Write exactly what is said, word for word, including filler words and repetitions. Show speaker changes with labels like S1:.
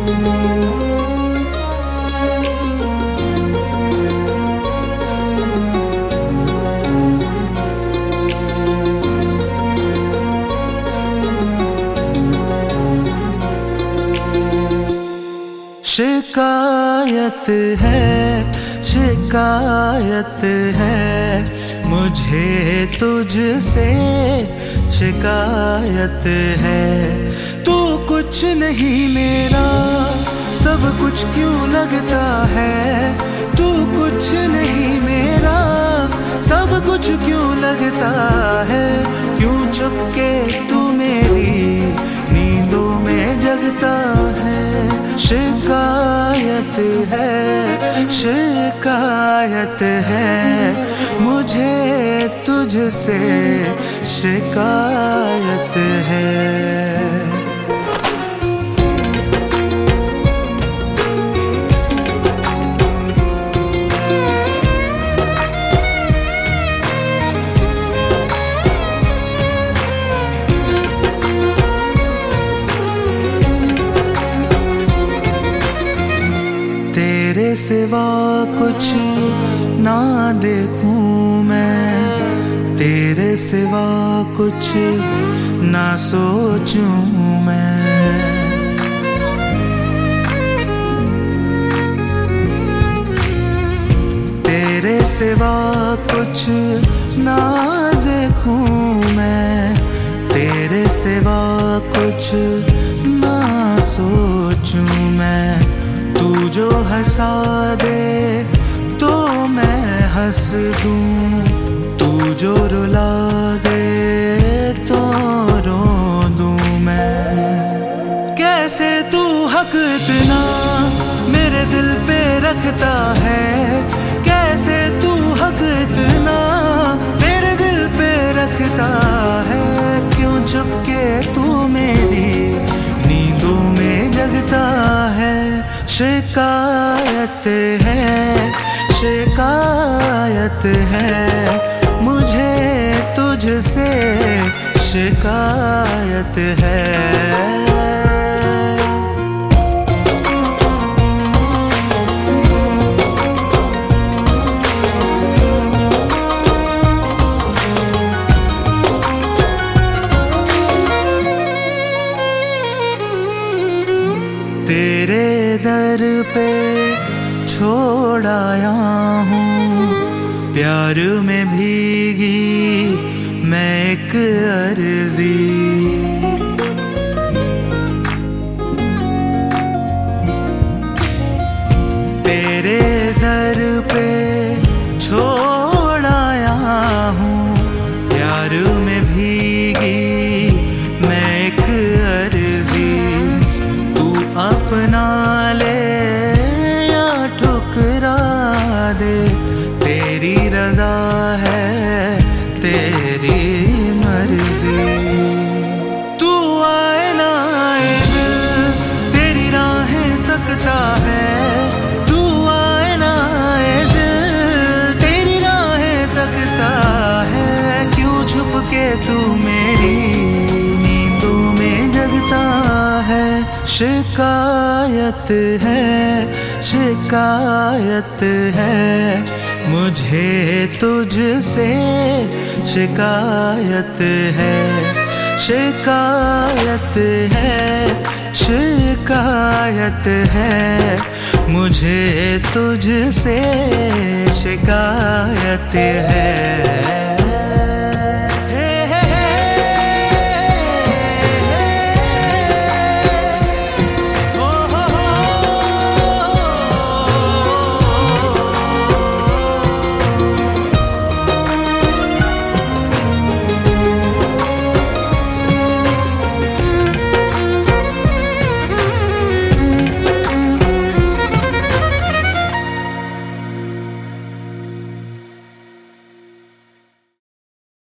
S1: शिकायत है, शिकायत है, मुझे तुझसे शिकायत है। तू कुछ नहीं मेरा, सब कुछ क्यों लगता है। तू कुछ नहीं मेरा, सब कुछ क्यों लगता है। क्यों चुपके तू मेरी नींदों में जगता है। शिकायत है, शिकायत है, मुझे तुझसे शिकायत है। तेरे सिवा कुछ ना देखूं मैं, तेरे सिवा कुछ ना सोचूं मैं। तेरे सिवा कुछ ना देखूं मैं, तेरे सिवा कुछ ना सोचूं मैं। तू जो हंसा दे तो मैं हंस दूं, तू जो रुला दे तो रो दूं मैं। कैसे तू हक इतना मेरे दिल पे रखता है, कैसे तू हक इतना मेरे दिल पे रखता है। क्यों चुपके तू मेरी नींदों में जगता है। शिकायत है, शिकायत है, मुझे तुझसे शिकायत है। तेरे दर पे छोड़ आया हूँ, प्यार में भीगी मैं एक अर्जी। तेरे दर पे छोड़ आया हूँ, प्यार में भीगी मैं एक अर्जी। अपना ले या ठुकरा दे, तेरी रजा है, तेरी मर्जी। तू आए ना आए दिल तेरी राहें तकता है। तू आए ना आए दिल तेरी राहें तकता है। क्यों छुप के तू मेरी नींदों में जगता है। शिकायत है, शिकायत है, मुझे तुझसे शिकायत है। शिकायत है, शिकायत है, मुझे तुझसे शिकायत है।